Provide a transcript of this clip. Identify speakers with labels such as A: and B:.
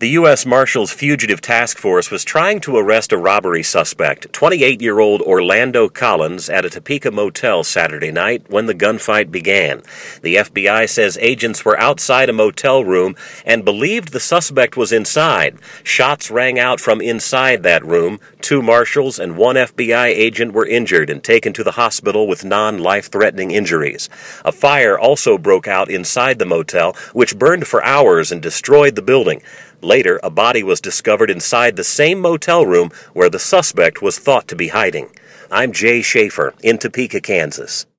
A: The U.S. Marshals Fugitive Task Force was trying to arrest a robbery suspect, 28-year-old Orlando Collins, at a Topeka motel Saturday night when the gunfight began. The FBI says agents were outside a motel room and believed the suspect was inside. Shots rang out from inside that room. 2 marshals and 1 FBI agent were injured and taken to the hospital with non-life-threatening injuries. A fire also broke out inside the motel, which burned for hours and destroyed the building. Later, a body was discovered inside the same motel room where the suspect was thought to be hiding. I'm Jay Schaefer in Topeka, Kansas.